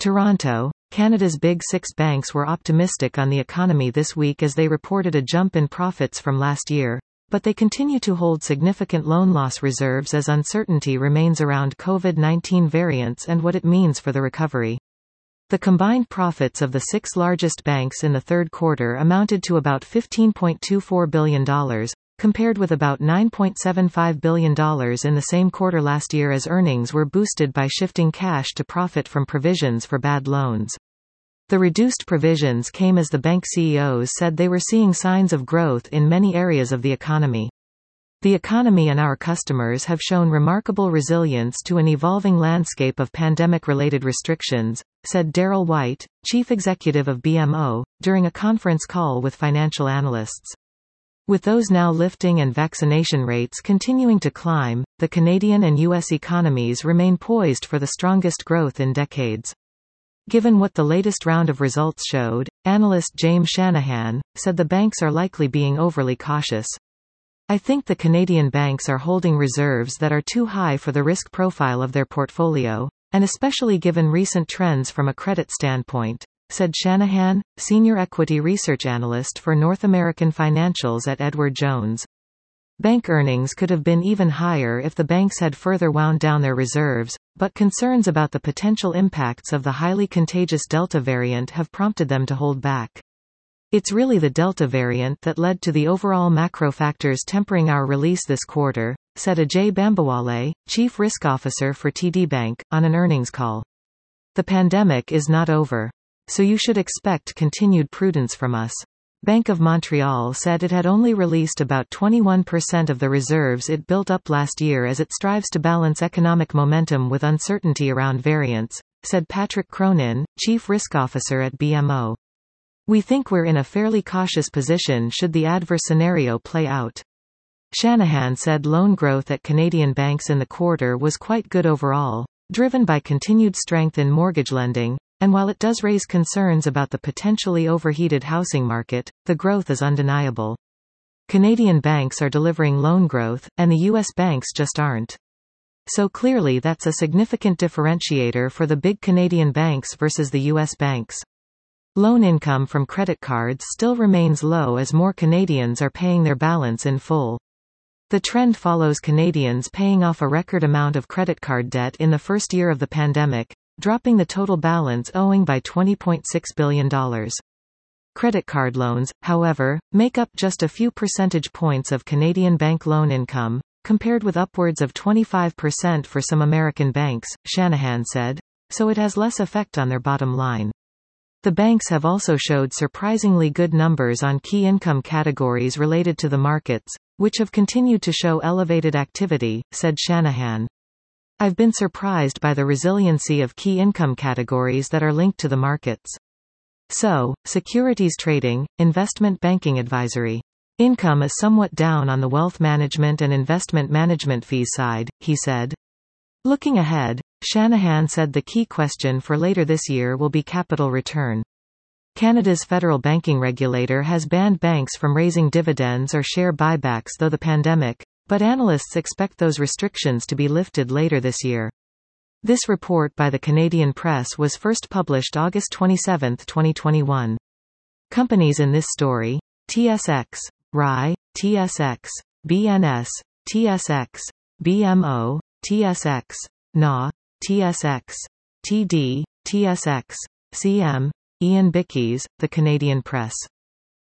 Toronto, Canada's Big Six banks were optimistic on the economy this week as they reported a jump in profits from last year, but they continue to hold significant loan loss reserves as uncertainty remains around COVID-19 variants and what it means for the recovery. The combined profits of the six largest banks in the third quarter amounted to about $15.24 billion, compared with about $9.75 billion in the same quarter last year as earnings were boosted by shifting cash to profit from provisions for bad loans. The reduced provisions came as the bank CEOs said they were seeing signs of growth in many areas of the economy. The economy and our customers have shown remarkable resilience to an evolving landscape of pandemic-related restrictions, said Darryl White, chief executive of BMO, during a conference call with financial analysts. With those now lifting and vaccination rates continuing to climb, the Canadian and U.S. economies remain poised for the strongest growth in decades. Given what the latest round of results showed, analyst James Shanahan said the banks are likely being overly cautious. I think the Canadian banks are holding reserves that are too high for the risk profile of their portfolio, and especially given recent trends from a credit standpoint, said Shanahan, senior equity research analyst for North American Financials at Edward Jones. Bank earnings could have been even higher if the banks had further wound down their reserves, but concerns about the potential impacts of the highly contagious Delta variant have prompted them to hold back. It's really the Delta variant that led to the overall macro factors tempering our release this quarter, said Ajay Bambawale, chief risk officer for TD Bank, on an earnings call. The pandemic is not over. So you should expect continued prudence from us. Bank of Montreal said it had only released about 21% of the reserves it built up last year as it strives to balance economic momentum with uncertainty around variants, said Patrick Cronin, chief risk officer at BMO. We think we're in a fairly cautious position should the adverse scenario play out. Shanahan said loan growth at Canadian banks in the quarter was quite good overall, driven by continued strength in mortgage lending. And while it does raise concerns about the potentially overheated housing market, the growth is undeniable. Canadian banks are delivering loan growth, and the U.S. banks just aren't. So clearly that's a significant differentiator for the big Canadian banks versus the U.S. banks. Loan income from credit cards still remains low as more Canadians are paying their balance in full. The trend follows Canadians paying off a record amount of credit card debt in the first year of the pandemic, dropping the total balance owing by $20.6 billion. Credit card loans, however, make up just a few percentage points of Canadian bank loan income, compared with upwards of 25% for some American banks, Shanahan said, so it has less effect on their bottom line. The banks have also showed surprisingly good numbers on key income categories related to the markets, which have continued to show elevated activity, said Shanahan. I've been surprised by the resiliency of key income categories that are linked to the markets. So, securities trading, investment banking advisory. Income is somewhat down on the wealth management and investment management fees side, he said. Looking ahead, Shanahan said the key question for later this year will be capital return. Canada's federal banking regulator has banned banks from raising dividends or share buybacks through the pandemic, but analysts expect those restrictions to be lifted later this year. This report by the Canadian Press was first published August 27, 2021. Companies in this story: TSX, RAI, TSX, BNS, TSX, BMO, TSX, NA, TSX, TD, TSX, CM, Ian Bickies, The Canadian Press.